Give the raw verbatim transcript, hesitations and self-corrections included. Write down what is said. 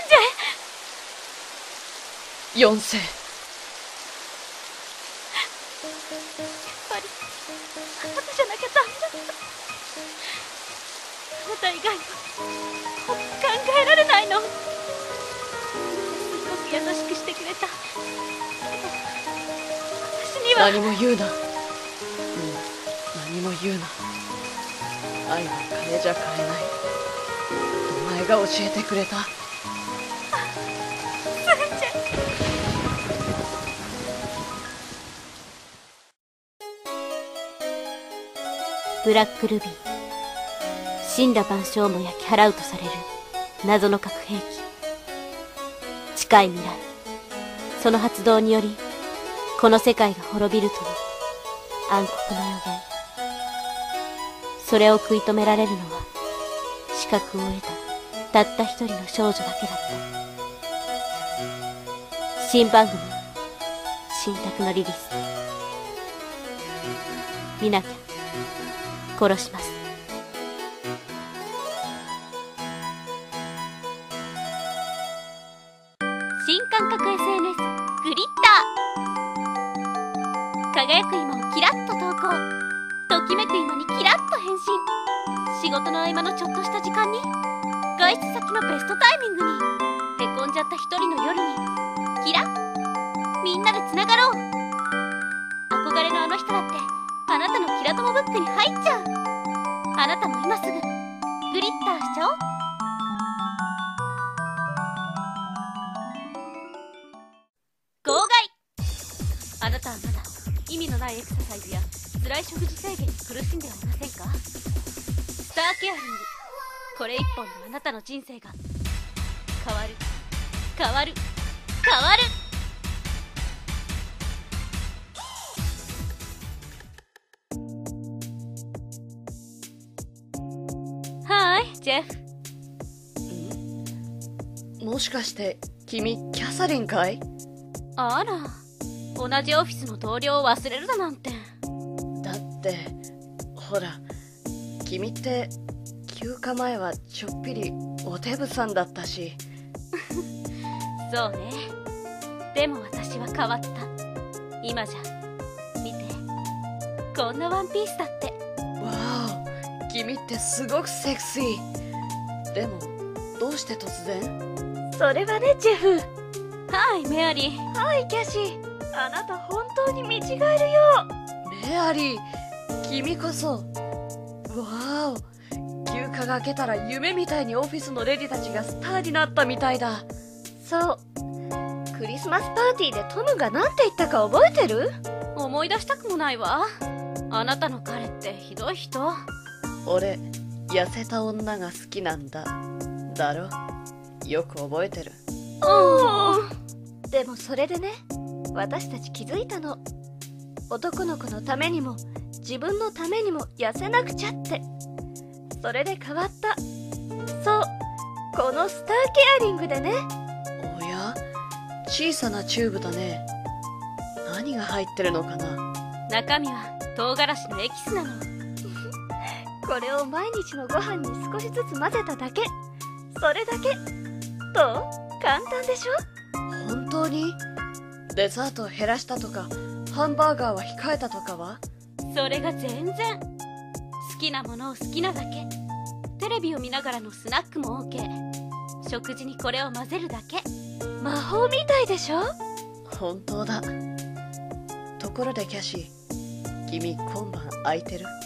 ジェ四世。やっぱりあなたじゃなきゃダメだった。あなた以外は考えられないの。すごく優しくしてくれた。でも私には。 何も言うな。うん、何も言うな。愛は金じゃ買えない。お前が教えてくれた。 ブラックルビー、死んだ万象も焼き払うとされる謎の核兵器。近い未来、その発動によりこの世界が滅びるとの暗黒の予言。それを食い止められるのは資格を得たたった一人の少女だけだった。新番組「新宅のリリース」。見なきゃ殺します。新感覚 エスエヌエス グリッター。輝く今をキラッと投稿、ときめく今にキラッと返信。仕事の合間のちょっとした時間に、外出先のベストタイミングに、へこんじゃった一人の夜にキラッ、みんなでつながろう。憧れのあの人だってあなたのキラ友ブックに入っちゃう。あなたも今すぐグリッターしちゃおう。号外。あなたはまだ意味のないエクササイズや辛い食事制限に苦しんではいませんか？スターケアリング、これ一本であなたの人生が変わる変わる変わる。ジェフ。 ん？もしかして君キャサリンかい？ あら、同じオフィスの同僚を忘れるだなんて。 だってほら、君って休暇前はちょっぴりおデブさんだったし。 そうね。でも私は変わった。今じゃ見て、こんなワンピースだって。 わお、君ってすごくセクシー。でもどうして突然？ それはね、ジェフ。はい、メアリー。 はい、キャシー。あなた本当に見違えるよ。 メアリー、君こそ。わお、休暇が明けたら夢みたいにオフィスのレディたちがスターになったみたいだ。 そう。クリスマスパーティーでトムが何て言ったか覚えてる？ 思い出したくもないわ。あなたの彼ってひどい人。 俺、痩せた女が好きなんだ。だろ？よく覚えてる。 おー。でもそれでね、私たち気づいたの。男の子のためにも自分のためにも痩せなくちゃって。それで変わった。そう、このスターケアリングでね。 おや、小さなチューブだね。何が入ってるのかな？ 中身は唐辛子のエキスなの。 これを毎日のご飯に少しずつ混ぜただけ。それだけ。どう？簡単でしょ？ 本当に？デザートを減らしたとか、ハンバーガーは控えたとかは？ それが全然。好きなものを好きなだけ。テレビを見ながらのスナックも OK。 食事にこれを混ぜるだけ。 魔法みたいでしょ？ 本当だ。ところでキャシー、君今晩空いてる？